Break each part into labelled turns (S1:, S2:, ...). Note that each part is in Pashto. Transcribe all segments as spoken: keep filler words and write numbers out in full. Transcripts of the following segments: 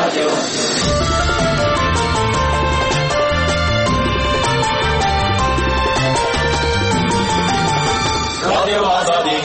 S1: رادیو رادیو آزادی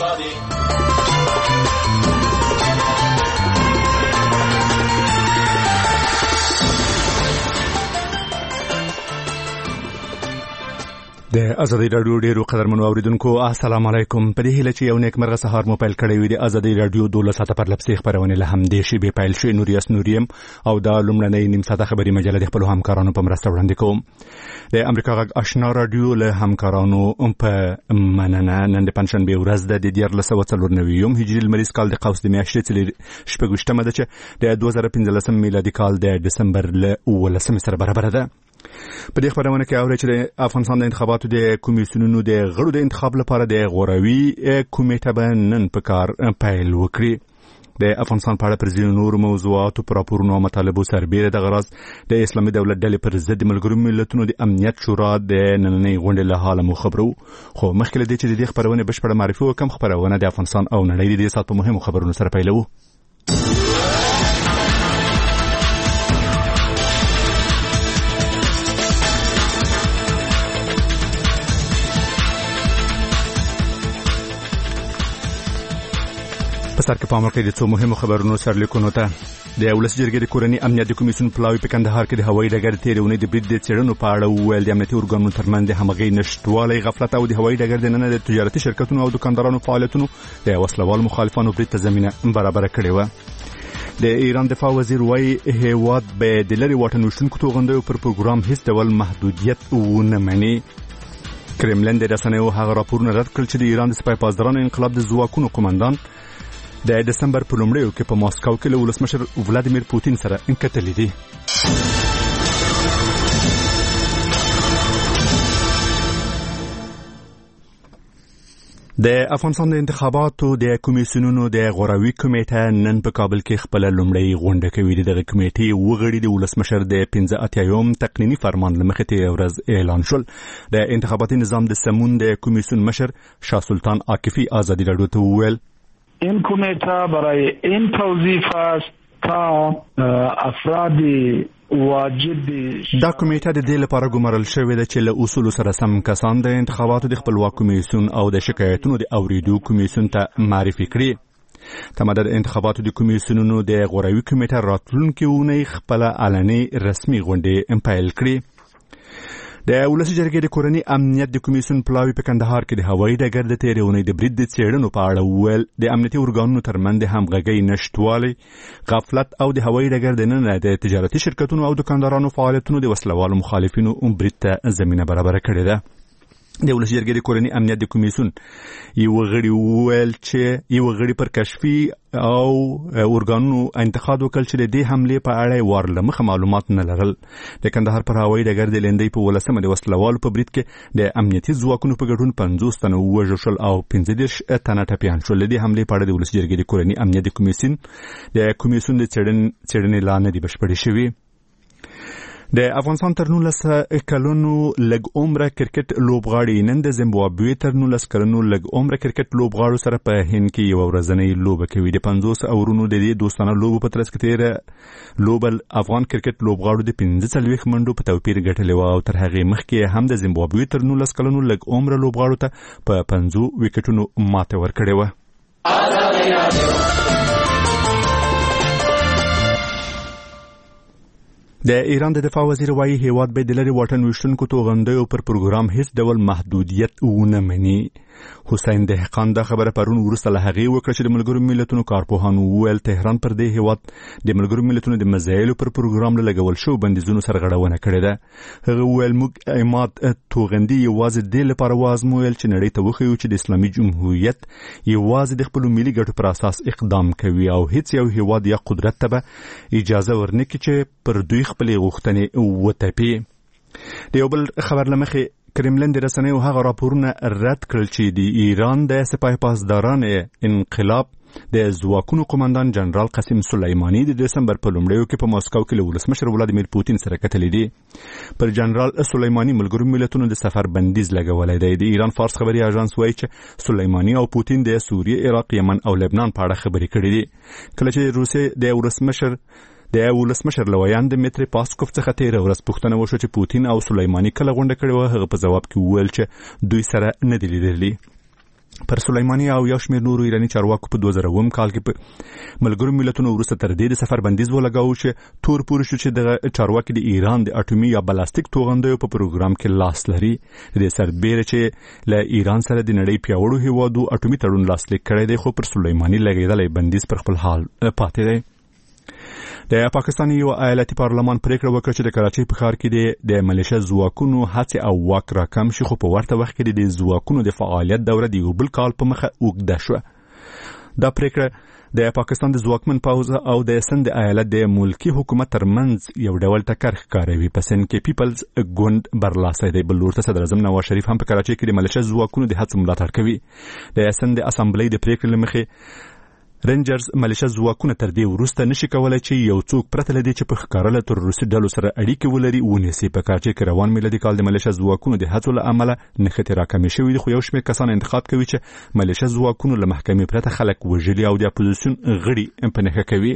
S1: د ازادي رادیو ډیرو قدرمنو اوریدونکو السلام علیکم. په دې هیله چې یو نیک مرغه سهار مو پیل کړی وي د ازادي رادیو دولس ساعته پر لپسې خبرونه له هم دې شی به پیل شي. نوریاس نوریم او د لومړنۍ نیم ساعته خبري مجله د خپل همکارانو په مرسته وړاندې کوم. د امریکا غږ آشنا رادیو له همکارانو په مننه نن د پنځشنبه ورځ د دیار له سوه څلور نوي هجري لمریز کال د قوس د میاشتې چې شپږشتمه ده چې د دوه زره پنځلسم میلادي کال د دسمبر له اوولسمې سره برابر ده. په دې خبرونه کې اوري چې د افغانستان د انتخاباتو د کمیسیونونو د غړو د انتخاب لپاره د غوراوي کمیټه به نن په کار پیل وکړي. د افغانستان په اړه پر ځینو نورو موضوعاتو پر راپورونو او مطالبو سربېره د غرض د اسلامي دولت ډلې پر ضد د ملګرو ملتونو د امنیت شورا د نننۍ غونډې له حاله مو خبرو. خو مخکې له دې چې د دې خبرونه بشپړه معرفي وکم، خبرونه د افغانستان او نړۍ د دې سات په مهمو خبرونو سره پیلوو. په سر کې په امریکا د څو مهمو خبرونو سرلیکونو ته د ولس جرګې د کورني امنیت د کمیسیون پلاوی په کندهار کې د هوایي ډګر تیرونې د برید د څېړنو په اړه وویل د امنیتي ارګانونو ترمنځ د همغږۍ نشتوالی، غفلت او د هوایي ډګر دننه د تجارتي شرکتونو او دکاندارانو فعالیتونو د وسلوال مخالفانو برید ته زمینه برابره کړې وه. د ایران دفاع وزیر وایي هیواد به د لرې واټن ویشتونکو توغندیو پر پروګرام هیڅ ډول محدودیت ونه مني. کرملن د رسنیو هغه راپورونه رد کړل چې د ایران د سپاه پاسدارانو انقلاب د ځواکونو قومندان د دسمبر په لومړیو کې په ماسکو کې له ولسمشر ولادیمیر پوتین سره انکتلې دي. د افغانستان د انتخاباتو د کمیسیونونو د غوراوي کمیټه نن په کابل کې خپل لومړی غونډه کوي. دغه کمیټې وغړي د ولسمشر د پنځه اتیایم تقنینی فرمان لمخې ته ورځ اعلان شول. د انتخاباتي نظام د سمون د کمیسیون مشر شاه سلطان عاکفی ازادي رادیو ته وویل
S2: این کمیته برای این توظیف است تا افراد واجب
S1: دا کمیټه د دې لپاره ګمارل شوې ده چې له اصولو سره سم کسان د انتخاباتو د خپلواک کمیسیون او د شکایتونو د اوریدو کمیسیون ته معرفي کړي. تماده د انتخاباتو د کمیسیونونو د غوراوي کمیټه راتلونکي اونۍ خپل علني رسمي غونډه پیل کړي. د ولسی جرګې د کورني امنیت د کمیسیون پلاوی په کندهار کې د هوایي ډګر د تیرونې د برید د څېړنو په اړه وویل د امنیتي ارګانونو ترمنځ د همغږۍ نشتوالی، غفلت او د هوایي ډګر دننه د تجارتي شرکتونو او دکاندارانو فعالیتونو د وسلوالو مخالفینو برید ته زمینه برابره کړې ده. د ولسی جرګې د کورني امنیت د کمیسیون یو غړي وویل چې یو غړي پر کشفي او ارګانونو انتقاد وکړ چې د دې حملې په اړه ورله مخه معلومات نه لرل. د کندهار پر هوایي ډګر د لندۍ په ولسمه د وسلوالو په برید کې د امنیتي ځواکونو په ګډون پنځوس تنه ووژل شول او پنځه دېرش تنه ټپیان شول. د دې حملې په اړه د ولسی جرګې د کورني امنیت د کمیسیون د کمیسیون د څېړنې لا نه دي بشپړې شوي. د افغانستان تر نولس کلونو لږ عمره کرکټ لوبغاړي نن د زیمبابوې تر نولس کلونو لږ عمره کرکټ لوبغاړو سره په هند کې یو ورځنۍ لوبه کوي. د پنځوس اورونو د دې دوستانه لوبو په ترڅ کې تیره لوبه افغان کرکټ لوبغاړو د پنځه څلوېښت منډو په توپیر ګټلې وه او تر هغې مخکې هم د زیمبابوې تر نولس کلونو لږ عمره لوبغاړو ته په پنځو ویکټونو ماته ورکړې وه. د ایران د دفاع وزیر وایي هیواد به د لرې واټن ویشتونکو توغندیو پر پروګرام هیڅ ډول محدودیت ونه مني. حسین دهقان دا خبره پرون وروسته له هغې وکړه چې د ملګرو ملتونو کارپوهانو وویل تهران پر دې هیواد د ملګرو ملتونو د مزایلو پر پروګرام له لګول شوو بندیزونو سرغړونه کړې ده. هغه وویل موږ عماد توغندي یوازې دې لپاره وازمویل چې نړۍ ته وښیو چې د اسلامي جمهوریت یوازې د خپلو ملي ګټو پر اساس اقدام کوي او هیڅ یو هیواد یا قدرت ته به اجازه ورنکړي چې پر دوی خپلې غوښتنې وتپي. د یو بل خبر له مخې کرملن د رسنیو هغه راپورونه رد کړل چې د ایران د سپاه پاسداران انقلاب د ځواکونو قومندان جنرال قاسم سلیمانی د دسمبر په لومړیو کې په ماسکو کې له ولسمشر ولادیمیر پوتین سره کتلې دي. پر جنرال سلیمانی ملګرو ملتونو د سفر بندیز لګولای دی. د ایران فارس خبري اژانس وایي چې سلیمانی او پوتین د سوریه، عراق، یمن او لبنان په اړه خبرې کړې دي. کله چې روسیې د ولسمشر د ولسمشر لویان د میتری پاسکوف څخه تیر ورځ پوښتنه وشو چې پوتین او سلیمانی کله غونډه کړې و. هغه په جواب کې وویل چې دوی سره نه دي لیدلي. پر سلیمانی او یو شمېر نورو ایراني چارواکو په دوه زره اووم کال کې په ملګرو ملتونو وروسته تر دې د سفر بندیز ولګاوه چې تور پورې شو چې دغه چارواکي د ایران د اټومي یا بلاستیک توغندیو په پروګرام کې لاس لري. د سربېره چې له ایران سره د نړۍ پیاوړو هیوادو اټومي تړون لاسلیک کړی دی، خو پر سلیمانی لګېدلی بندیز پر خپل حال پاتې دی. د پاکستان یو ایالتي پارلمان پریکړه وکړه چې د کراچۍ په ښار کې د ملیشه ځواکونو هڅې او واک راکم شي، خو په ورته وخت کې د ځواکونو د فعالیت دوره د یو بل کال په مخه اوږده شوه. دا پریکړه د پاکستان د ځواکمن پوځ او د سند ایالت د ملکی حکومت ترمنځ یو ډول ټکر ښکاروي. په سند کې پیپلز ګوند برلاسي دی، بل لور ته صدر اعظم نواز شریف هم په کراچۍ کې د ملیشه ځواکونو د هڅو ملاتړ کوي. د سند اسامبلۍ د پریکړې له مخې رینجرز ملیشه ځواکونه تر دې وروسته نشي کولای چې یو څوک پرته لدی چې په ښکارله تروریستي ډلو سره اړیکې ولري ونیسي. په کراچۍ کې روان میلادي کال د ملیشه ځواکونو د هڅو له امله نښتې راکمې شوې دي، خو یو شمېر کسان انتقاد کوي چې ملیشه ځواکونو له محکمې پرته خلک وژلي او د اپوزیسیون غړي په نښه کوي.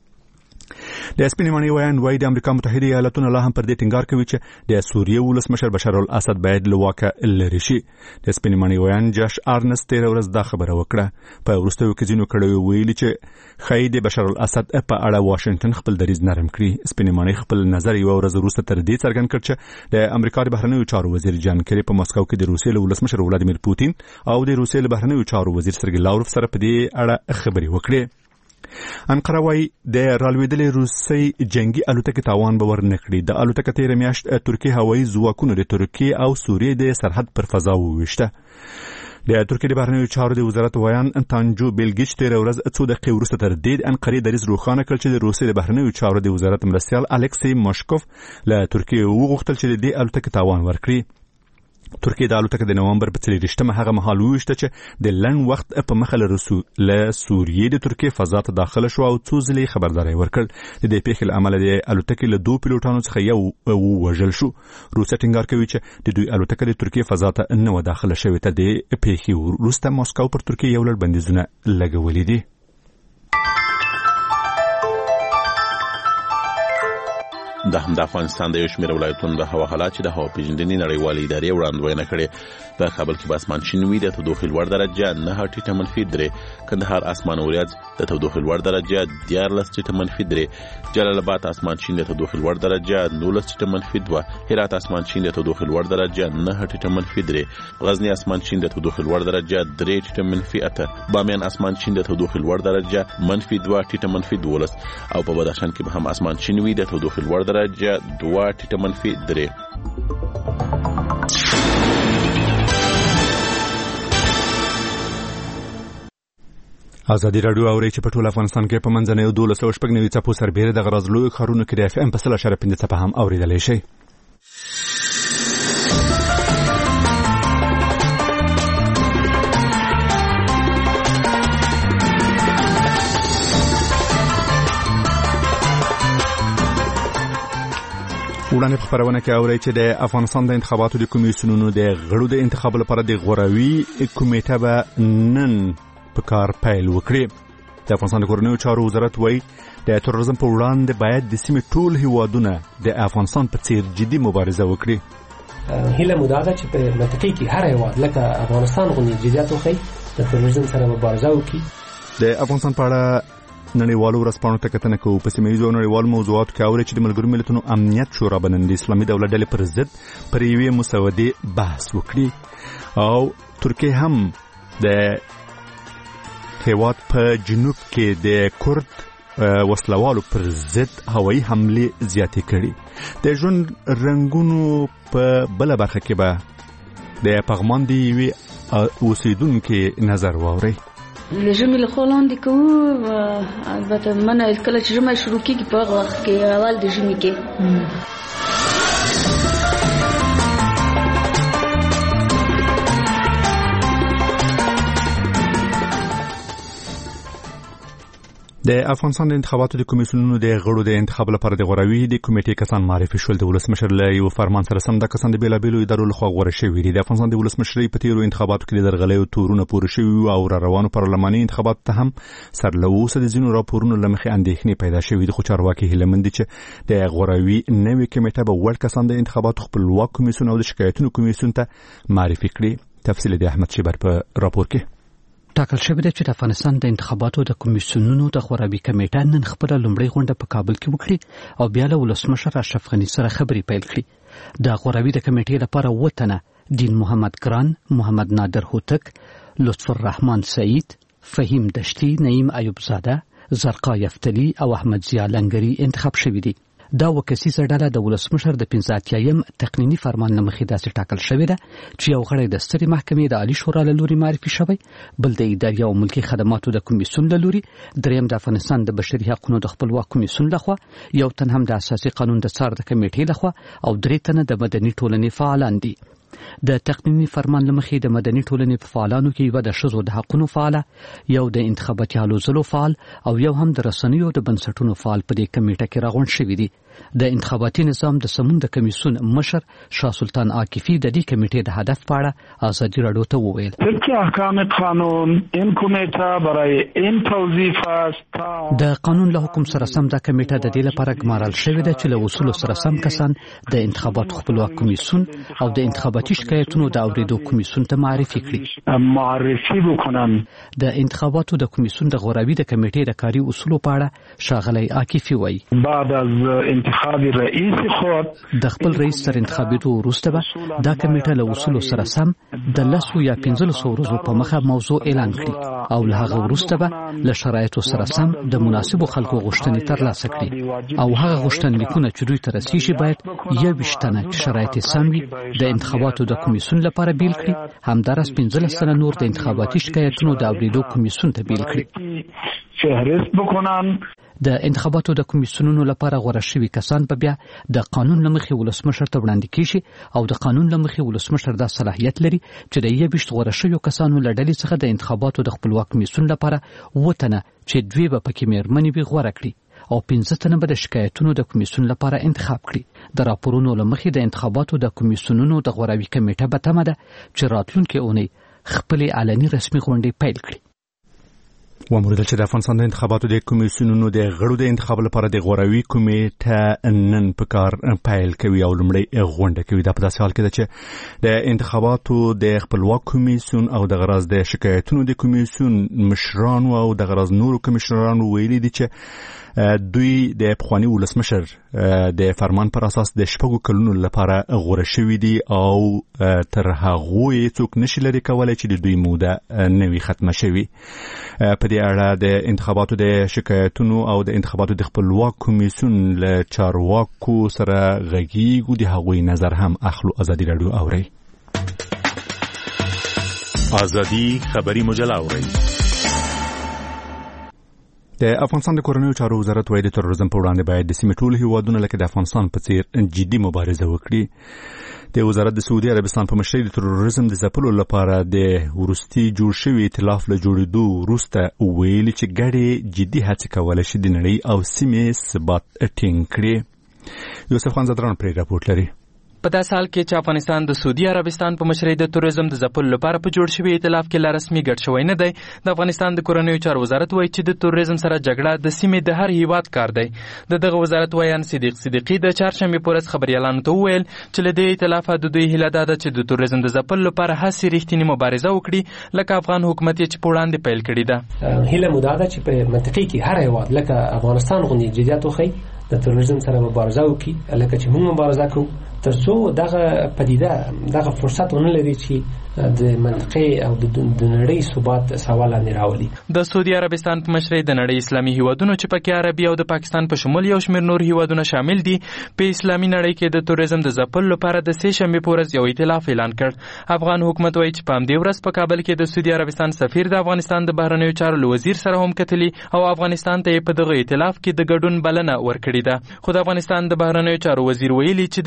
S1: د سپینې ماڼۍ ویان وایي د امریکا متحده ایالتونه لا هم پر دې ټینګار کوي چې د سوریې ولسمشر بشار الاسد باید له واکه لرې شي. د سپینې ماڼۍ ویان جاش آرنس تېره ورځ دا خبره وکړه. په وروستیو کې ځینو کړیو ویلي چې ښایي د بشار الاسد په اړه واشنګټن خپل دریځ نرم کړي. سپینې ماڼۍ خپل نظر یوه ورځ وروسته تر دې څرګند کړ چې د امریکا د بهرنیو چارو وزیر جان کری په مسکو کې د روسیې له ولسمشر ولادیمیر پوتین او د روسیې له بهرنیو چارو وزیر سرګی لاوروف سره په دې اړه خبرې وکړې. انقره وايي د رالوېدلې روسي جنگي الوتکې تاوان به ور نه کړي. د الوتکې تېره میاشت ترکیې هوایي ځواکونو د ترکیې او سوریې د سرحد پر فضا وویشته. د ترکیې د بهرنیو چارو د وزارت ویان تانجو بیلګیچ تېره ورځ څو دقیقې وروسته تر دې د انقرې دریځ روښانه کړ چې د روسیې د بهرنیو چارو د وزارت مرستیال الکسی ماشکوف له ترکیې وغوښتل چې د دې الوتکې تاوان ورکړي. ترکیه د الوتکې د نومبر په څلېرویشتمه هغه مهال وویشته چې د لنډ وخت په مخه له سوریې د ترکیې فضا ته داخله شو او څو ځلې خبرداری ورکړ. د دې پیښې له امله د الوتکې له دوه پیلوټانو څخه یو ووژل شو. روسیه ټینګار کوي چې د دوی الوتکه د ترکیې فضا ته نه و داخله شوې. تر دې پیښې وروسته ماسکو پر ترکیې یو لړ بندیزونه لګولي دي.
S3: د هم د افغانستان د یو شمېر ولایتونو د هوا حالات چې د هوا پیژندنې نړیوالې ادارې وړاندوینه کړې. په کابل کې به اسمان شین وي، د تودوخې لوړ درجه نهه ټیټه منفي درې، کندهار اسمان وریځ د تودوخې لوړ درجه دیارلس ټیټه منفي درې، جلال آباد اسمان شین د تودوخې لوړ درجه نولس ټیټه منفي دوه، هرات اسمان شین د تودوخې لوړ درجه نهه ټیټه منفي درې، غزنی اسمان شین د تودوخې لوړ درجه درې ټیټه منفي اته، بامیان اسمان شین د تودوخې لوړ درجه منفي دوه ټیټه منفي دولس، او په بدخشان کې به هم اسمان شین وي، د تودوخې لوړ درجه دوه ټیټه منفي درې.
S1: ازادي راډیو اوري چې په ټول افغانستان کې په منځنیو دولس سوه شپږ نوي څپو سربېره د غرض لوی ښارونو کې د اف ام په سل اشاره پنځه څپه هم اورېدلی شي. وړاندې په خبرونه کې اورئ چې د افغانستان د انتخاباتو د کمیسیونونو د غړو د انتخاب لپاره د غوراوي کمیټه به نن په کار پیل وکړي. د افغانستان د کورنیو چارو وزارت وایي د تروریزم په وړاندې باید د سیمې ټول هیوادونه د افغانستان په څیر جدي مبارزه وکړي.
S4: هیله مو دا ده چې په منطقه کې هر هیواد لکه افغانستان غوندې جديات وکړي، د تروریزم سره مبارزه وکړي.
S1: د افغانستان په اړه نړیوالو ورځپاڼو ته کتنه کوو. په سیمه ییزو نړیوالو موضوعاتو کې اوري چې د ملګرو ملتونو امنیت شورا به نن د اسلامي دولت ډلې پر ضد پر یوې مسودې بحث وکړي، او ترکیه هم د هیواد په جنوب کې د کورد وسلوالو پر ضد هوایي حملې زیاتې کړي. د ژوند رنګونو په بله برخه کې به د پغمان د یوې اوسیدونکې نظر واورئ.
S5: د ژمي له خوا لاندې کوو، البته منه کله چې ژمی شروع کېږي په هغه وخت کې اول د ژمي کې
S1: د افغانستان د انتخاباتو د کمیسیونونو د غړو د انتخاب لپاره د غوراوي د کمیټې کسان معرفي شول. د ولسمشر له یو فرمان سره سم د کسان د بیلابېلو ادارو لخوا غوره شوي دي. د افغانستان د ولسمشرۍ په تیرو انتخاباتو کې د درغلیو تورونه پوره شوي او را روانو پارلماني انتخاباتو ته هم سر له اوسه د ځینو راپورونو له مخې اندېښنې پیدا شوي دي، خو چارواکي هیله مند دي چې د غوراوي نوې کمیټه به وړ کسان د انتخاباتو خپلواک کمیسیون او د شکایتونو کمیسیون ته معرفي کړي. تفصیل د احمد شیبر په راپور کې
S6: ټاکل شوی دی چې د افغانستان د انتخاباتو د کمیسیونونو د غوراوي کمیټه نن خپله لومړۍ غونډه په کابل کې وکړي او بیا له ولسمشر اشرف غني سره خبرې پیل کړي. د غوراوي د کمیټې لپاره اووه تنه دین محمد ګران، محمد نادر هوتک، لطف الرحمن سعید، فهیم دشتي، نعیم ایوب زاده، زرقا یفتلی او احمد ضیا لنګري انتخاب شوي دي. دا وکسیزه ډله د ولسمشر د پنځه اتیایم تقنیني فرمان له مخې داسې ټاکل شوې ده چې یو غړی د سترې محکمې د عالی شورا له لوري معرفي شوی، بل د اداري او ملکي خدماتو د کمیسیون له لوري، دریم د افغانستان د بشري حقوقو د خپلواک کمیسیون لخوا، یو تن هم د اساسي قانون د څار د کمیټې لخوا او درې تنه د مدني ټولنې فعالان دي. د تقنیني فرمان له مخې د مدني ټولنې په فعالانو کې یو د ښځو د حقوقو فعاله، یو د انتخاباتي هلو ځلو فعال او یو هم د رسنیو د بنسټونو فعال په دې کمیټه کې راغونډ شوي دي. د انتخاباتي نظام د سمون د کمیسیون مشر شاه سلطان عاکفی د دې کمیټې د هدف په اړه ازادي راډیو ته وویل:
S2: طبق احکام قانون این کمیټه برای این توظیف است.
S6: د قانون له حکم سره سم د کمیټه د دې لپاره ګمارل شوې ده چې له اصول سره سم کسان د انتخاباتو خپلواک کمیسیون او د انتخاباتي شکایتونو د اوریدو کمیسیون ته معرفي کړي.
S2: معرفي وکړم.
S6: د انتخاباتو د کمیسیون د غوراوي د کمیټې د کاري اصولو په اړه ښاغلی عاکفی وایي:
S2: بعد از انتخاب رئیس خود
S6: د خپل رئیس سره انتخابېدو وروسته به دا کمیټه له اصولو سره سم د لسو یا پنځلسو ورځو په مخه موضوع اعلان کړي او له هغه وروسته به له شرایطو سره سم د مناسبو خلکو غوښتنې ترلاسه کړي او هغه غوښتنلیکونه چې دوی ته رسیږي باید یوویشت تنه چې شرایط یې سم وي د انتخاباتو د کمیسیون لپاره بیل کړي، همداراز پنځلس تنه نور د انتخاباتي شکایتونو د اوریدو کمیسیون ته بیل کړي.
S2: فهرست بکنن.
S6: د انتخاباتو د کمیسیونونو لپاره غوره شوي کسان به بیا د قانون له مخې ولسمشر ته وړاندې کیږي او د قانون له مخې ولسمشر دا صلاحیت لري چې د یوویشت غوره شویو کسانو له ډلې څخه د انتخاباتو د خپلواک کمیسیون لپاره اووه تنه چې دوی به پکې مېرمنې وي غوره کړي او پنځه تنه به د شکایتونو د کمیسیون لپاره انتخاب کړي. د راپورونو له مخې د انتخاباتو د کمیسیونونو د غوراوي کمیټه به تمه ده چې راتلونکې اونۍ خپلې علني رسمي غونډې پیل کړي.
S1: وموردل چې د افغانستان د انتخاباتو د کمیسیونونو د غړو د انتخاب لپاره د غوراوي کمیټه نن په کار پیل کوي او لومړی غونډه کوي. دا په داسې حال کې ده چې د انتخاباتو د خپلواک کمیسیون او د غرض د شکایتونو د کمیسیون مشرانو او د غرض نورو کمیشنرانو ویلي دي چې دوی د پخواني ولسمشر د فرمان پر اساس د شپږو کلونو لپاره غوره شوي دي او تر هغه یې څوک نشي لري کولای چې د دوی موده نوي ختمه شوي. په دې اړه د انتخاباتو د شکایتونو او د انتخاباتو د خپلواک کمیسیون له چارواکو سره غږیږو، د هغوی نظر هم اخلو. ازادي راډیو اوري.
S3: ازادي خبري مجله اوري.
S1: د افغانستان د کورنیو چارو وزارت وايي د تروریزم په وړاندې باید د سیمې ټول هیوادونه لکه د افغانستان په څیر جدي مبارزه وکړي. د وزارت د سعودي عربستان په مشرۍ د تروریزم د ځپلو لپاره د وروستي جوړ شوي ائتلاف له جوړېدو وروسته ویلي چې ګډې جدي هڅې کولی شي د نړۍ او سیمې ثبات ټینګ کړي. یوسف خان زدران پرې راپورټ لري.
S7: په داسې حال کې چې افغانستان د سعودي عربستان په مشرۍ د تروریزم د ځپلو لپاره په جوړ شوي ائتلاف کې لا رسمي ګډ شوی نه دی، د افغانستان د کورنیو چارو وزارت وایي چې د تروریزم سره جګړه د سیمې د هر هیواد کار دی. د دغه وزارت وایان صدیق صدیقي د چهارشنبې په ورځ خبریالانو ته وویل چې له دې ائتلافه د دوی هیله دا ده چې د تروریزم د ځپلو لپاره هسې رښتینې مبارزه وکړي لکه افغان حکومت یې چې په وړاندې پیل کړې ده.
S4: هیله مو دا ده چې په منطقې کې هر هیواد لکه افغانستان غوندې جدیت وښیي، د تروریزم سره مبارزه وکړي لکه چې موږ مبارزه کوو، ترڅو دغه پدیده دغه فرصت ونه لري چې د منطقې او د نړۍ ثبات سوال نه راولي.
S7: د سعودي عربستان په مشرۍ د نړۍ اسلامي هیوادونو چې پکې عربي او د پاکستان په شمول یو شمېر نور هیوادونه شامل دي په اسلامي نړۍ کې د تروریزم د ځپلو لپاره د سې شنبې په ورځ یو ائتلاف اعلان کړ. افغان حکومت وایي چې په همدې ورځ په کابل کې د سعودي عربستان سفیر د افغانستان د بهرنیو چارو وزیر سره هم کتلي او افغانستان ته په دغه ائتلاف کې د ګډون بلنه ورکړې ده. خو د افغانستان د بهرنیو چارو وزیر ویلي چې د دې دا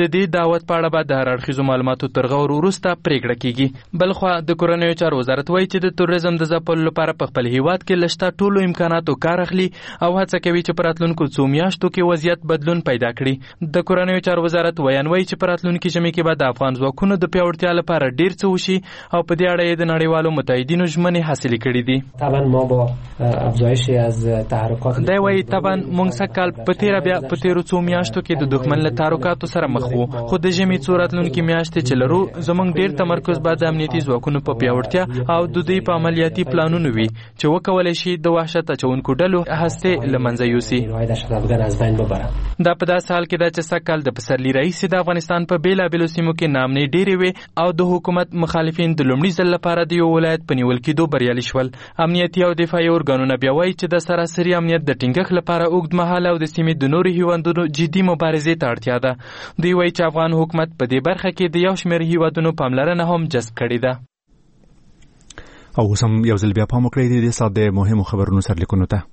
S7: قضاوت په اړه به د هر اړخیزو معلوماتو تر غور وروسته پریکړه کیږي. بل خو د کورنیو چارو وزارت وایي چې د توریزم د ځپلو لپاره په خپل هیواد کې لشته ټولو امکاناتو کار اخلي او هڅه کوي چې په راتلونکو څو میاشتو کې وضعیت بدلون پیدا کړي. د کورنیو چارو وزارت ویان وایي چې په راتلونکي ژمي کې به د افغان ځواکونو د پیاوړتیا لپاره ډیر څه وشي او په دې اړه یې د نړیوالو متحدینو ژمنې حاصلې کړې دي.
S4: طبعا ما با افزایش از تحرکات
S7: دا وایي طبعا موږ سکهال په تیر بیا په تیرو څو میاشتو کې د دښمن له تحرکاتو سره مخ وو، خو د ژمي څو راتلونکي میاشتې چې لرو زموږ ډیر تمرکز به د امنیتي ځواکونو په پیاوړتیا او د دوی په عملیاتي پلانونو وي چې وکولای شي د وحشت اچونکو ډلو هسته لمنځه یوسي. دا په داسې حال کې ده چې سکهال د پسرلي رئیس د افغانستان په بیلابیلو سیمو کې نامنې ډېرې وې او د حکومت مخالفین د لومړي ځل لپاره د یو ولایت په نیول کېدو بریالي شول. امنیتي او دفاعي ارګانونه بیا وایي چې د سراسري امنیت د ټینګښت لپاره اوږدمهاله او د سیمې د نورو هیوادونو جدي مبارزې ته اړتیا ده. دوی وایي چې افغان حکومت په دې برخه کې د یو شمېر هیوادونو پاملرنه هم جذب کړې ده.
S1: او اوس هم یو ځل بیا پام وکړئ د ساده مهمو خبرونو سرلیکونو ته.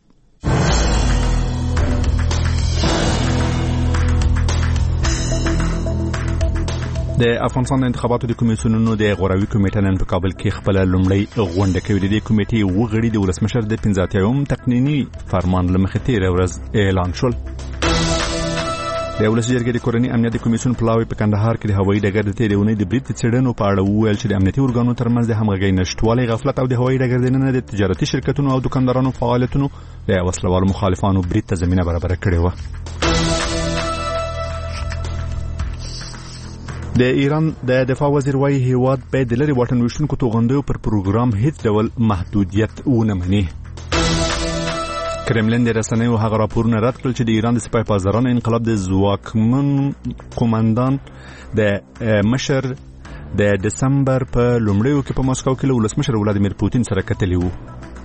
S1: د افغانستان د انتخاباتو د کمیسیونونو د غوراوي کمیټه نن په کابل کې خپل لومړی غونډه کوي. د کمیټې و غړي د ولسمشر د پنځه اتیاوم تقنیني فرمان له مخې تېره ورځ اعلان شول. د ولس جرګې د کورني امنیت کمیسیون پلاوی په کندهار کې د هوایي ډګر د تیرې اونۍ د برید څېړنو په اړه وویل چې د امنیتي ارګانونو ترمنځ د همغږۍ نشتوالی، غفلت او د هوایي ډګر دننه د تجارتي شرکتونو او دکاندارانو فعالیتونو د وسلوالو مخالفانو برید ته زمینه برابره کړې وه. د ایران د دفاع وزیر وايي هیواد باید د لرې واټن ویشتونکو توغندیو پر پروګرام هیڅ ډول محدودیت ونه مني. کرملین د رسنیو هغه راپورونه رد کړل چې د ایران د سپاه پاسدارانو انقلاب د ځواکمن قومندان د مشر د دسمبر په لومړیو کې په مسکو کې له ولسمشر ولادیمیر پوتین سره کتلي وو.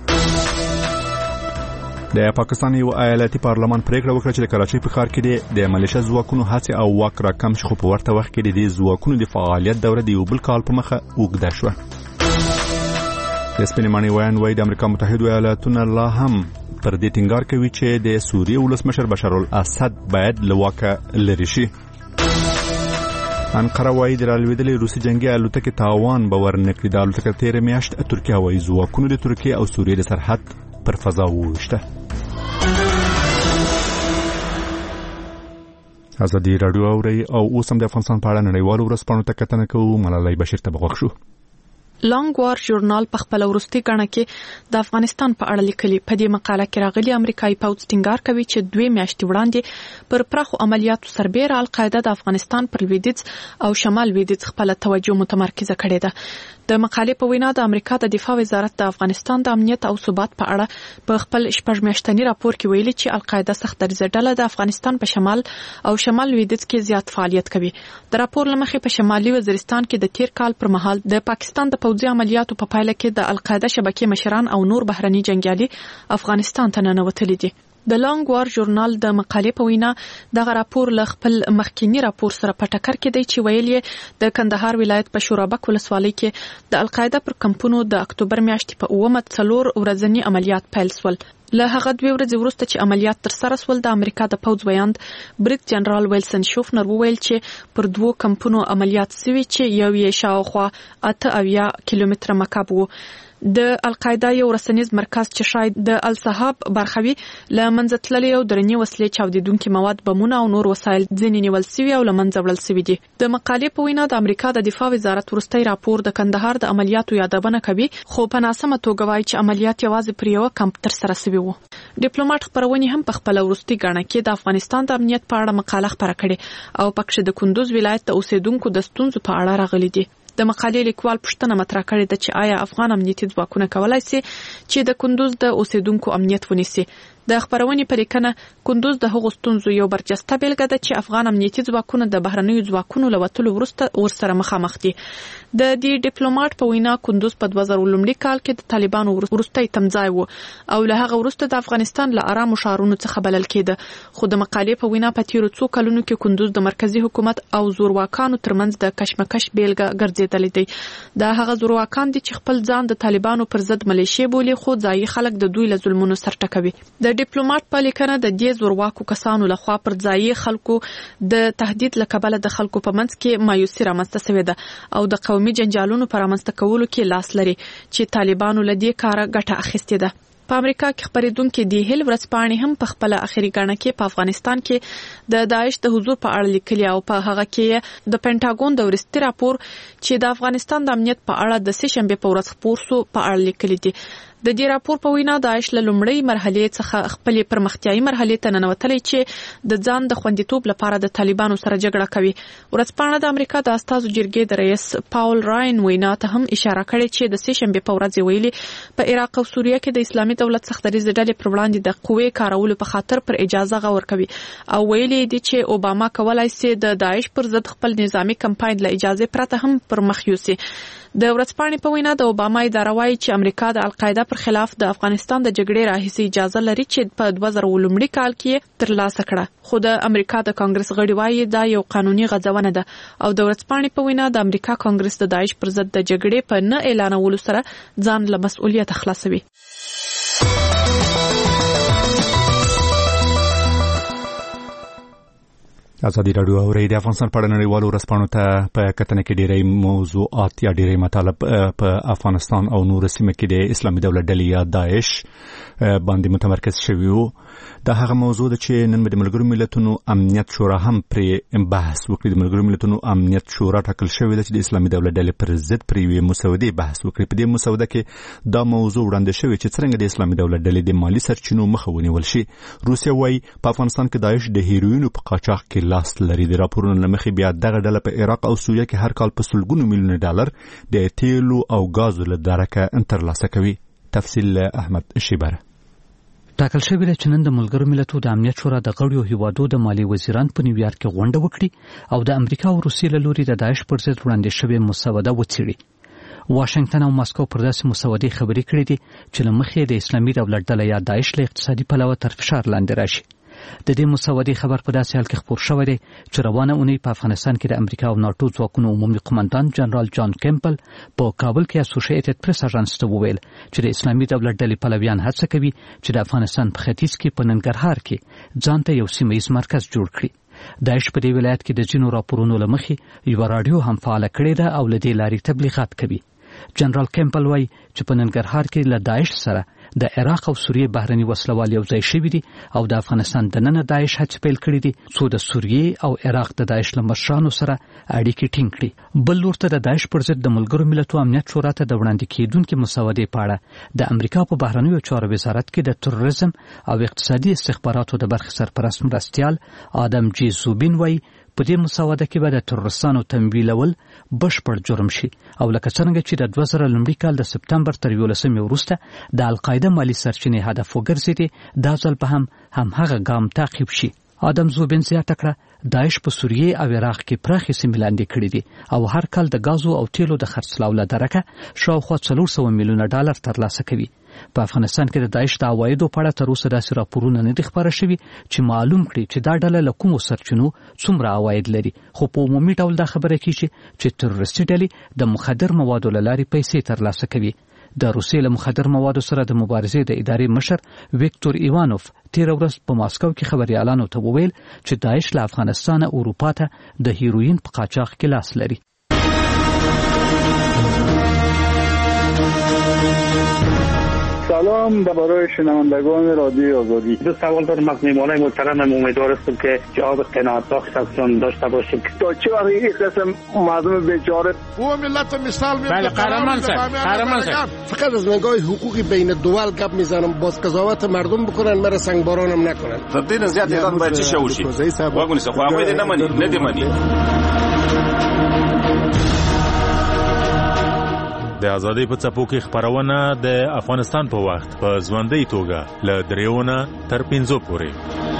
S1: د پاکستان یو ایالتي پارلمان پریکړه وکړه چې د کراچۍ په ښار کې د ملیشه ځواکونو هڅې او واک راکم شي، خو په ورته وخت کې د دې ځواکونو د فعالیت دوره د یو بل کال په مخه اوږده شوه. د سپینې ماڼۍ ویان وایي د امریکا متحدو ایالاتونه لا هم پر دې ټینګار کوي چې د سوریې ولسمشر بشار الاسد باید له واکه لرې شي. انقره وایي د رالوېدلې روسي جنګي الوتکې تاوان به ورنکړي. د الوتکه تېره میاشت ترکیه هوایي ځواکونو د ترکیې او سوریې د سرحد پر فضا وویشته. ازادي راډیو اوري او اوس هم د افغانستان په اړه نړیوالو ورځپاڼو ته کتنه کوو. ملالۍ بشیر ته بغوښ شو.
S8: لانګ وار ژورنال په خپل وروستي غاڼه کې د افغانستان په اړه لیکلي. په دې مقاله کې راغلي امریکایي پوځ ټینګار کوي چې دوی میاشتې وړاندې پر پراخو عملیاتو سربېره القاعده د افغانستان پر لویدیځ او شمال لویدیځ خپل توجه متمرکزه کړې ده. د مقالې په وینا د امریکا د دفاع وزارت د افغانستان د امنیت او ثبات په اړه په خپل شپږ میاشتني راپور کې ویلي چې القاعده سخت دریځه ډله د افغانستان په شمال او شمال لویدیځ کې زیات فعالیت کوي. د راپور لمخې په شمالي وزیرستان کې د تیر کال پر مهال د پاکستان د پوځي عملیاتو په پایله کې د القاعده شبکې مشران او نور بهرني جنگیالي افغانستان ته ننوتلي دي. د لانګ وار ژورنال د مقالې په وینا دغه راپور له خپل مخکینی راپور سره په ټکر کې دی چې ویل یې د کندهار ولایت په شورابک ولسوالۍ کې د القاعده پر کمپونو د اکتوبر میاشتې په اوومه څلور ورځنی عملیات پیل شول. له هغه دوه ورځې وروسته چې عملیات تر سره شول د امریکا د پوځ ویاند بریګ جنرال ویلسن شوفنر وویل چې پر دوو کمپونو عملیات شوي چې یو یې شاوخوا اته اویا کیلومتره مکعب وو. د القاعده یو رسنیز مرکز چې شاید د الصحاب برخوي له منځه تللي او درنې وسلې چاودیدونکي مواد بمونه او نور وسایل ځینې نیول شوي او له منځه وړل شوي دي. د مقالې په وینا د امریکا د دفاع وزارت وروستی راپور د کندهار د عملیاتو یادونه کوي، خو په ناسمه توګه وایي چې عملیات یوازې پر یوه کمپ تر سره شوي وو. ډیپلوماټ خبرونه هم په خپل وروستي غاڼه کې د افغانستان د امنیت په اړه مقاله خبره کړې او پکې د کندوز ولایت د اوسیدونکو د ستونزو په اړه راغلي دي. د مقالې لیکوال پوښتنه مطرح کړې ده چې آیا افغان امنیتي ځواکونه کولای شي چې د کندوز د اوسیدونکو امنیت ونیسي. د خبرونې په لیکنه کندوز د هغو ستونزو یو برجسته بیلګه ده چې افغان امنیتي ځواکونه د بهرنیو ځواکونو له وتلو وروسته ورسره مخامخ دي. د دې ډیپلوماټ په وینا کندوز په دوه زره لومړي کال کې د طالبانو وروستی تمځای و او له هغه وروسته د افغانستان له آرامو ښارونو څخه بلل کېده. خو د مقالې په وینا په تیرو څو کلونو کې کندوز د مرکزی حکومت او زورواکانو ترمنځ د کشمکش بیلګه ګرځېدلې دی. دا هغه زورواکان دي چې خپل ځان د طالبانو پر ضد ملیشې بولي، خو ځایي خلک د دوی له ظلمونو سر ټکوي. د د ډیپلوماټ په لیکنه د دې زورواکو کسانو لخوا پر ځای خلکو د تهدید لکبله د خلکو په منځ کې مایوسي رامنځته شوې ده او د قومي جنجالونو پر رامنځته کولو کې لاس لري چې طالبانو له دې کاره ګټه اخیستې ده. په امریکا کې خبرېدونکو دی هیل ورځپاڼې هم په خپل اخیری غاڼه کې په افغانستان کې د داعش د حضور په اړه لیکلي او په هغه کې د پینټاګون د ورستي راپور چې د افغانستان د امنیت په اړه د سه شنبه په ورځ خپور شو په اړه لیکلي دي. د دې راپور په وینا داعش له لومړۍ مرحله څخه خپل پرمختیايي مرحله ته ننوتلی چې د ځان د خوندیتوب لپاره د طالبانو سره جګړه کوي. ورځپاڼه د امریکا د استازو جرګې د رئیس پاول راین وینا ته هم اشاره کړې چې د سه شنبه په ورځ ویلي په عراق او سوریه کې د اسلامي دولت سختریز ډلې پر وړاندې د قوې کارولو په خاطر پر اجازه غور کوي او ویلي دي چې اوباما کولای شي د داعش پر ضد خپل نظامی کمپاین له اجازه پرته هم پر مخ یوسي. د ورځپاڼې په وینا د اوباما اداره وايي چې امریکا د القاعده پر خلاف د افغانستان د جګړې راهیسې اجازه لري چې په دوه زره لومړي کال کې ترلاسه کړه، خو د امریکا د کانګرس غړي وايي دا یو قانوني غځونه ده او د ورځپاڼې په وینا د امریکا کانګرس د داعش پر ضد د جګړې په نه اعلانولو سره ځان له مسؤلیت خلاصوي.
S1: ازادي راډیو او د افغانستان په اړه نړیوالو ورځپاڼو ته په کتنه کې ډېری موضوعات یا ډېری مطالب په افغانستان او نور سیمه کې د اسلامي دولت ډلې یا داعش باندې متمرکز شوي وو. دا هغه موضوع ده چې نن د ملګرو ملتونو امنیت شورا هم پرې بحث وکړي. د ملګرو ملتونو امنیت شورا ټاکل شوې ده چې د اسلامي دولت ډلې پر ضد پر یوې مسودې بحث وکړي. په دې مسوده کې دا موضوع وړاندې شوې چې څنګه د اسلامي دولت ډلې د مالی سرچینو مخه ونیول شي. روسیه وايي په افغانستان کې داعش د هیروینو په قاچاق کې لاس لري. د راپورونو لمخې بیا دغه ډله په عراق او سوریه کې هر کال په سلګونو میلیونه ډالر د تیلو او غازو له درکه ترلاسه کوي. تفصیل احمد شیبر.
S6: ټاکل شوی دی چې نن د ملګرو ملتونو د امنیت شورا د غړیو هیوادو د مالی وزیران په نیویارک کې غونډه وکړي او د امریکا او روسیې له لوري د داعش پر ضد وړاندې شوې مسوده وڅېړي. واشنگټن او ماسکو پر داسې مسودې خبرې کړې دي چې له مخې د اسلامي دولت ډله یا داعش له اقتصادي پلوه تر فشار لاندې راشي. د دې مسودې خبر په داسې حال کې خپور شوی دی چې روانه اونۍ په افغانستان کې د امریکا او ناتو ځواکونو عمومي قومندان جنرال جان کیمپل په کابل کې اسوسییټډ پریس اژانس ته وویل چې د اسلامي دولت ډلې پلویان هڅه کوي چې د افغانستان په ختیځ کې په ننګرهار کې ځان ته یو سیمه ییز مرکز جوړ کړي. داعش په دې ولایت کې د ځینو راپورونو له مخې یوه راډیو هم فعاله کړې ده او له دې لارې تبلیغات کوي. جنرال کیمپل وايي چې په ننګرهار کې له داعش سره د عراق او سوریې بهرني وسلوال یو ځای شوي دي او د افغانستان دننه داعش هڅې پیل کړي دي څو د سوریې او عراق د داعش له مشرانو سره اړیکې ټینګ کړي. بل لور ته د داعش پر ضد د ملګرو ملتونو امنیت شورا ته د وړاندې کېدونکې مسودې په اړه د امریکا په بهرنیو چارو وزارت کې د تروریزم او اقتصادي استخباراتو د برخې سرپرست مرستیال آدم جی زوبین وايي په دې مسوده کې به د تروریستانو تمویلول بشپړ جرم شي او لکه څنګه چې د دوه زره لومړي کال د سپتمبر تر یولسمې وروسته د القاعده مالی سرچینې هدف وګرځېدې دا ځل به هم همهغه ګام تعقیب شي. آدم زوبین زیاته کړه داعش په سوریې او عراق کې پراخې سیمې لاندې کړې دي او هر کال د غازو او تیلو د خرڅلاو له درکه شاوخوا څلور سوه میلیونه ډالر ترلاسه کوي. په افغانستان کې د داعش د عوایدو په اړه تر اوسه داسې راپورونه نه دي خپاره شوي چې معلوم کړي چې دا ډله له کومو سرچینو څومره عواید لري، خو په عمومي ډول دا خبره کیږي چې تروریستي ډلې د مخدر موادو له لارې پیسې ترلاسه کوي. د روسیې له مخدر موادو سره د مبارزې د ادارې مشر ویکتور ایوانوف تیر ورځ په ماسکو کې خبريالانو ته وویل چې داعش له افغانستان او اروپا ته د هیروین په قاچاق کې لاس لري.
S2: سلام برای شنوندگان رادیو آزادی.
S9: دو سوال دارم از میهمانان محترمم. امیدوار هستم که جواب قناعت بخشتون داشته باشید.
S2: تا چه وقت این قسم مردم بیچاره
S10: او ملت مثال میزنه؟
S11: بله قهرمان صاحب، قهرمان صاحب.
S10: فقط از نگاه حقوقی بین دول گپ میزنم، باز قضاوت مردم بکنن، مرا سنگبارانم نکنن.
S11: تبدیل زیاد ایران باید چی شوشی؟ واگونی سه خو هغه نه مني، نه دی مني.
S12: د ازادۍ په څپو کې خبرونه د افغانستان په وخت په ژوندۍ توګه له دریونه تر پنځو پورې.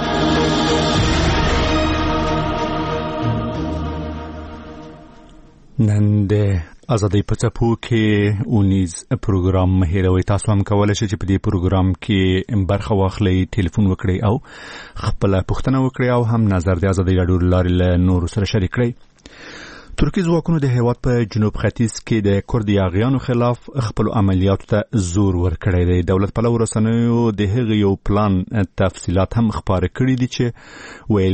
S1: نن د ازادۍ په څپو کې اونیز پروګرام مهیروي. تاسو هم کولای شئ چې په دې پروګرام کې برخه واخلئ، ټلیفون وکړئ او خپل پوښتنه وکړئ او هم نظر د ازادۍ راډیو لارې له نورو سره شریک کړئ. ترکي ځواکونو د هیواد په جنوب ختیځ کې د کورد یاغیانو خلاف خپل عملیاتو ته زور ورکړی دی. دولت پلو رسنیو د هغه یو پلان تفصیلات هم خبره کړي دي چې ویل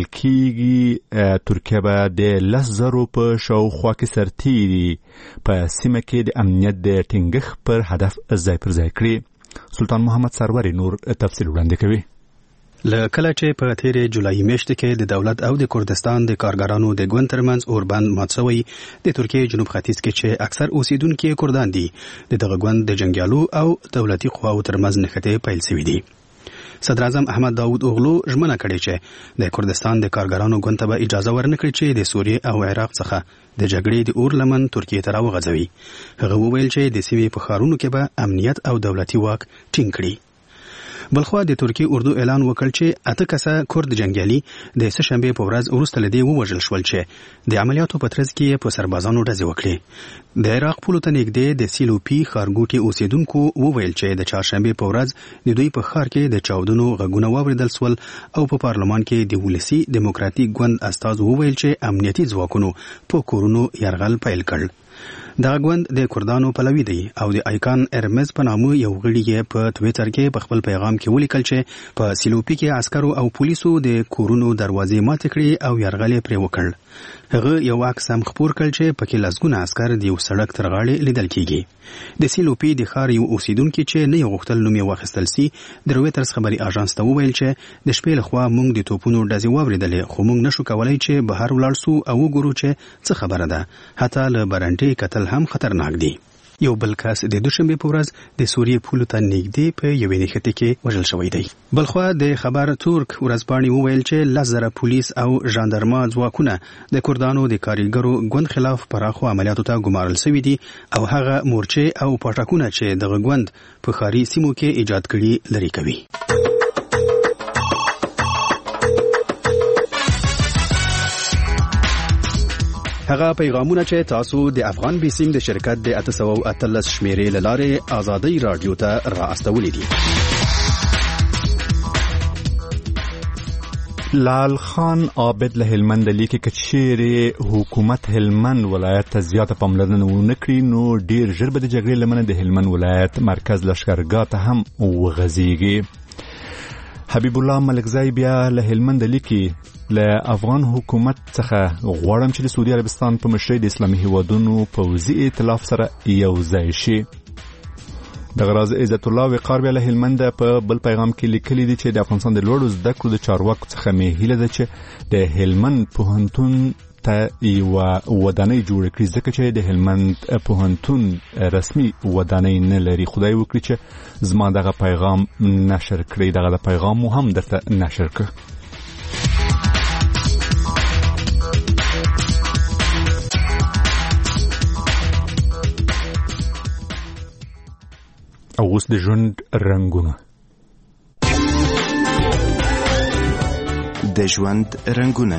S1: کېږي ترکیه به د لس زرو په شاوخوا کې سرتیري په سیمه کې د امنیت د ټینګښت پر هدف ځای پر ځای کړي. سلطان محمد سرور نور تفصیل وړاندې کوي.
S13: لکله چې په تیرې جولای میاشت کې د دولت او د کردستان د کارګرانو د ګوند ترمنځ اوربند مات شوی د ترکیه جنوب ختیځ کې چې اکثر اوسیدونکي کردان دي د دغه ګوند د جنگیالو او دولتي قواو ترمنځ نښتې پیل شوې دي. صدر اعظم احمد داود اوغلو ژمنه کړې چې د کردستان د کارګرانو ګوند ته به اجازه ورنکړي چې د سوریې او عراق څخه د جګړې د اور لمن ترکیه ته راوغځوي. هغه وویل چې د سیمې په ښارونو کې به امنیت او دولتي واک ټینګ کړي. بلخوا د ترکی اردو اعلان وکړ چې اته کسه کورد جنگیالي د سه شنبه په ورځ وروسته لدی ووژل شول چې د عملیاتو په ترڅ کې په سربازانو ډزې وکړې. د عراق پولو ته نږدې د سیلوپي ښارګوټي اوسیدونکو وویل چې د چهارشنبه په ورځ د دوی په ښار کې د چاودنو غږونه واوریدل شول او په پارلمان کې د ولسی دیموکراتیک ګوند استازو وویل چې امنیتي ځواکونو په کورونو یرغل پیل کړ. دا ګوند د کردانو پلوي دی او د آیکان ارمز په نامه یو غړي یې په ټویټر کې په خپل پیغام کې ولیکل چې په سیلوپي کې عسکرو او پولیسو د کورونو دروازې مات کړې او یرغل پرې وکړ. هغه یو عکس هم خپور کړ چې پکې لسګونه عسكر د یو سړک تر غاړې لیدل کیږي. د سیلوپي د ښار یو اوسیدونکو چې نه یو غوښتل نوم یې واخیستل سي د رويټرز خبري اژانس ته وویل چې د شپې لخوا موږ د توپونو ډزې واوریدلې خو موږ نشو کولای چې بهر ولاړ سو او وګورو چې څه خبره ده. حتی له برنټي قتل هم خطرناک دي. یو بل کس د دوشنبه په ورځ د سوریې پولو ته نږدې په یوې نښتې کې وژل شوی دی. بلخوا د خبر ترک ورځپاڼې وویل چې لس زره پولیس او ژاندارما ځواکونه د کردانو د کارګرو ګوند خلاف پراخو عملیاتو ته ګمارل شوي دي او هغه مورچې او پاټکونه چې دغه ګوند په ښاري سیمو کې ایجاد کړي لري کوي. هغه پیغامونه چې تاسو د افغان بیسیم د شرکت د اته سوه او اتلس شمیرې لاره آزادۍ رادیو ته را استولې دي.
S1: لال خان عابد له هلمند لیکي چې حکومت هلمند ولایت ته زیاته پاملرنه ونکړي نو ډیر ژر به د جګړې لمنه د هلمند ولایت مرکز لشکرګاه ته هم وغځيږي. حبیب الله ملکزای بیا له هلمند لیکي له افغان حکومت څخه غواړم چې د سعودي عربستان په مشرۍ د اسلامي هیوادونو پوځي ائتلاف سره یو ځای شي. د غراز عزت الله وقار بیا له هلمند په بل پیغام کې لیکلي دي چې د افغانستان د لوړو زده کړو د چارواکو څخه مې هیله ده چې د هلمند پوهنتون ته یو ودانۍ جوړ کړي ځکه چې د هلمند پوهنتون رسمي ودانۍ نه لري. خدای وکړي چې زما دغه پیغام نشر کړي. دغه پیغام مو هم درته نشر کړ. او اوس د ژوند رنګونه
S14: د ژوند رنګونه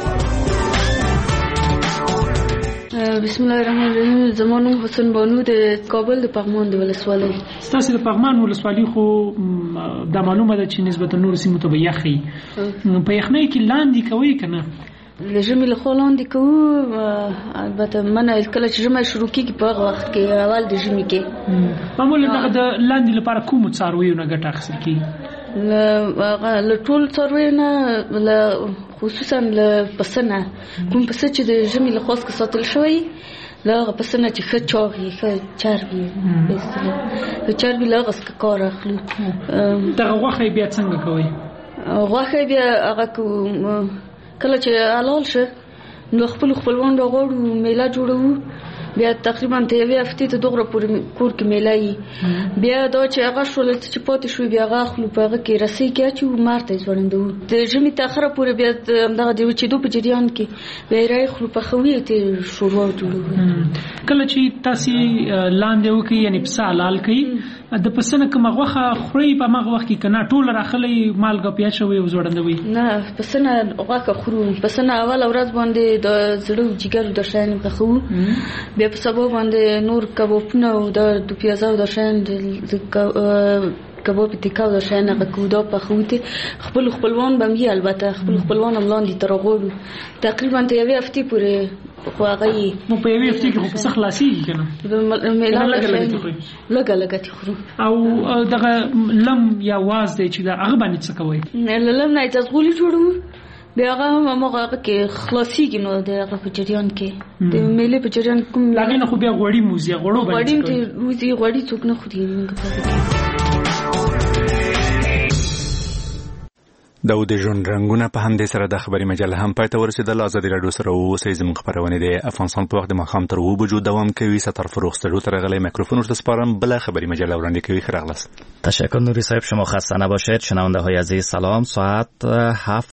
S5: بسم الله الرحمن الرحیم. زمونږ حسن بانو د کابل د پغمان د ولسوالۍ.
S15: تاسو د پغمان ولسوالۍ خو د معلومه ده چې نسبت نور سیمو ته به یخي په یخنۍ کې لاندې کوي کنه
S5: د ژمي له خوا لاندې کوو. البته منه کله چې ژمی شروع کېږي په هغه وخت کې اول د ژمي کې
S15: معمولا دغه د لاندې لپاره کومو څارویو نه ګټه اخیستل کېږي؟
S5: له ټول څارویو نه خصوصا له پسه نه کوم پسه چې د ژمي له خوا څخه ساتل شوی له هغه پسه نه چې ښه چاغ وي ښه چرب وي ښه چرب وي له هغه څخه کار اخلو.
S15: دغه غوښه بیا څنګه کوئ؟
S5: غوښه بیا هغه کله چې حلال شه نو خپل خپلوان راغواړو میله جوړوو. بیا تقریبا ته یوې هفتې ته دغره پورې کور کې میله وي. بیا دا چې هغه شول چې پاتې شوي بیا هغه اخلو په هغه کې رسۍ کې اچوو مار ته یې ځوړندوو. د ژمي تر اخره پورې بیا همدغه د وچېدو په جریان کې بیا یې راخلو پخوي یې شوروا جوړوو.
S15: کله چې تاسې لاندې وکړئ یعنې پسه حلال کړئ د پسه نه کومه غوښه خورئ په هماغه وخت کې که نه ټوله راخلی مالګه پې اچوئ او ځوړندوئ؟
S5: نه پسه نه غوښه خورو. پسه نه اوله ورځ باندې د زړه او جګر دا شیان پخوو. بیا په سبا باندې نور کبابونه او د پیازه او دا شیان کباب تیکا د شنه غکودا په خوته خپل خپلوان بم یې البته خپل خپلوان هم لاندې تر غوړو تقریبا ته یوې هفتې پورې خو هغه
S15: نو په یوې هفتې کې خو څه خلاصيږي کنه
S5: لګا لګا تی خورو
S15: او دغه لم یا واز دی چې دا هغه باندې څه کوي
S5: نه لم نه تاسو غولي جوړو بیا هغه موږ کې خلاصيږي نو دغه په جریان کې د میلې په جریان کوم
S15: لاګې نه خو بیا غوړی موزي غوړو
S5: باندې غوړی ته موزي غوړی څوک نه خوري
S1: دا د ژوند رنگونه په همدې سره د خبري مجله هم پای ته ورسېدل. ازادي راډیو سره اوسئ. زموږ خبرونه د افغانستان په وخت د ماښام تر اوه بجو دوام کوي. ستر فروغ ستړو تر غلې میکروفون ورته سپارم. بله خبري مجله وړاندې کوي. خیرغلست.
S14: تشکر نوری صاحب. شما خسته نباشید. شنونده های عزیز سلام. ساعت هفت